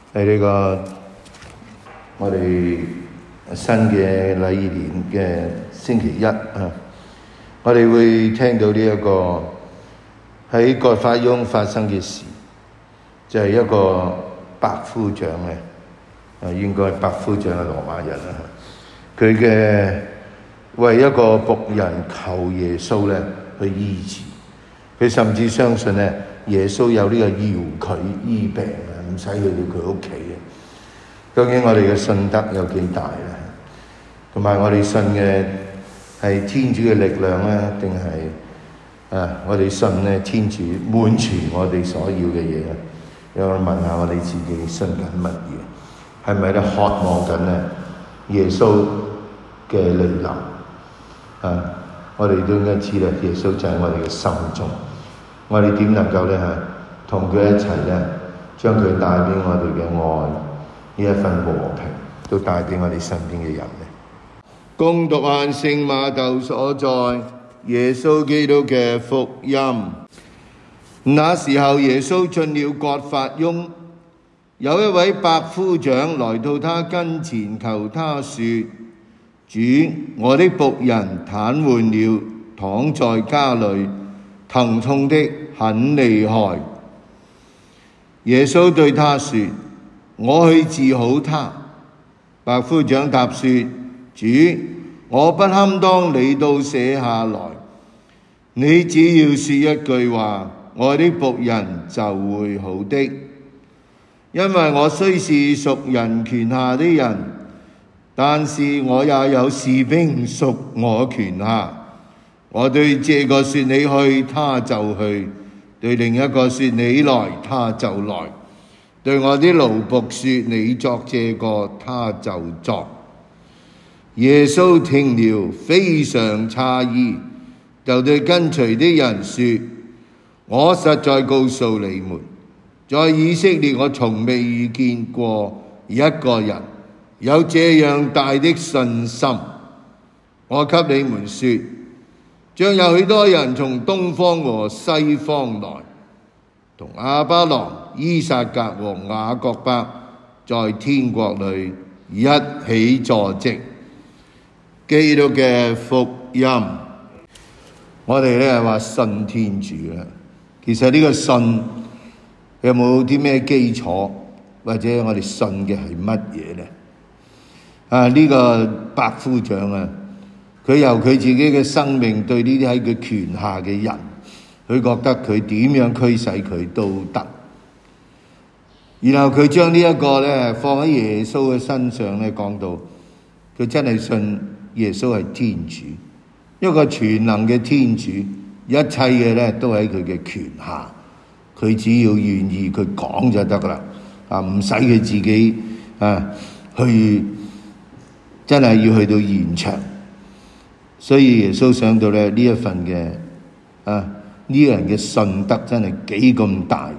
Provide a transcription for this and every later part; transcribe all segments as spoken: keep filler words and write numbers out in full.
喺呢個我哋新嘅禮年嘅星期一啊，我哋會聽到呢一個喺葛法翁發生嘅事，就係、是、一個百夫長咧，啊應該係百夫長係羅馬人啦，佢嘅為一個僕人求耶穌咧去醫治，佢甚至相信咧耶穌有呢個遙距醫病啊，唔使去到佢屋企嘅。究竟我哋嘅信德有幾大咧？同埋我哋信嘅係天主嘅力量咧，定係啊我哋信咧天主滿全我哋所要嘅嘢咧？有我問下我哋自己信緊乜嘢？係咪咧渴望緊咧耶穌嘅嚟臨？啊！我哋都應該知咧，耶穌就喺我哋嘅心中。我哋點能夠咧嚇同佢一齊咧，將佢帶俾我哋嘅愛呢一份和平，都帶俾我哋身邊嘅人咧。恭讀按聖瑪竇所載耶穌基督嘅福音。那時候，耶穌進了葛法翁，有一位百夫長來到他跟前，求他說：主，我的僕人癱瘓了，躺在家裏，疼痛的很厲害。耶穌對他說：我去治好他。百夫長答說：主，我不堪當你到舍下來，你只要說一句話，我的僕人就會好的。因為我雖是屬人權下的人，但是我也有士兵屬我權下。我對這個說你去，他就去；對另一個說你來，他就來；對我的奴僕說你作這個，他就作。耶穌聽了非常詫異，就對跟隨的人說：我實在告訴你們，在以色列我從未遇見過一個人有這樣大的信心。我給你們說，將有許多人從東方和西方來，同亞巴郎、依撒格和雅各伯在天國裏一起坐席。基督嘅福音。我哋咧話信天主啦，其實呢個信有冇啲咩基礎，或者我哋信嘅係乜嘢咧？啊！呢、這個百夫長啊，佢由佢自己嘅生命對呢啲喺佢權下嘅人，佢覺得佢點樣驅使佢都得。然後佢將呢一個咧放喺耶穌嘅身上咧，講到佢真係信耶穌係天主，一個全能嘅天主，一切嘅咧都喺佢嘅權下，佢只要願意，佢講就得噶啦。啊，唔使佢自己啊去。真係要去到現場，所以耶穌想到咧呢一份嘅啊呢個人嘅信德真係幾咁大。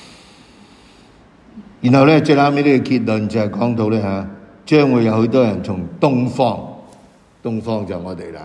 然後咧最後尾呢個結論就係講到咧嚇，將會有好多人從東方，東方就我哋啦，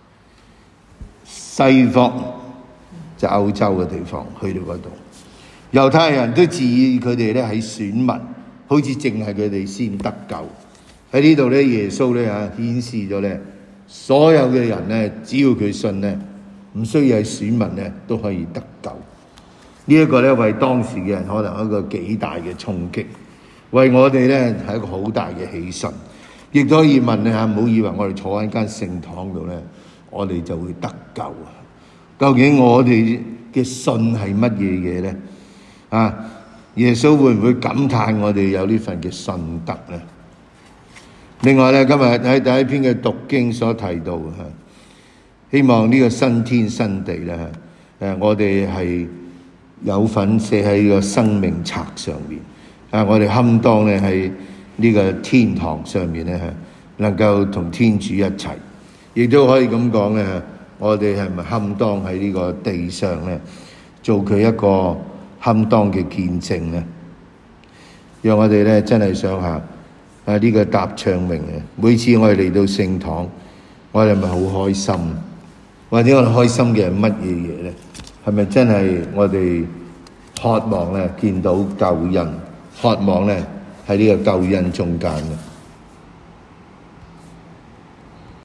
西方就歐洲嘅地方去到嗰度。猶太人都自以佢哋咧係選民，好似淨係佢哋先得救。喺呢度咧，耶穌咧嚇顯示咗咧，所有嘅人咧，只要佢信咧，唔需要係選民咧，都可以得救。呢一個咧，為當時嘅人可能一個幾大嘅衝擊，為我哋咧係一個好大嘅喜訊。亦都可以問你嚇，唔好以為我哋坐喺間聖堂度咧，我哋就會得救啊！究竟我哋嘅信係乜嘢嘢咧？啊，耶穌會唔會感嘆我哋有呢份嘅信德咧？另外咧，今日喺第一篇嘅讀經所提到嚇，希望呢個新天新地咧嚇，誒我哋係有份寫喺呢個生命冊上面，啊我哋堪當咧喺呢個天堂上面咧嚇，能夠同天主一齊，亦都可以咁講咧嚇，我哋係咪堪當喺呢個地上咧做佢一個堪當嘅見證咧？讓我哋咧真係想下。啊！呢、這個答唱詠啊，每次我哋嚟到聖堂，我哋係咪好開心？或者我哋開心嘅係乜嘢嘢咧？係咪真係我哋渴望咧見到救恩，渴望咧喺呢個救恩中間嘅。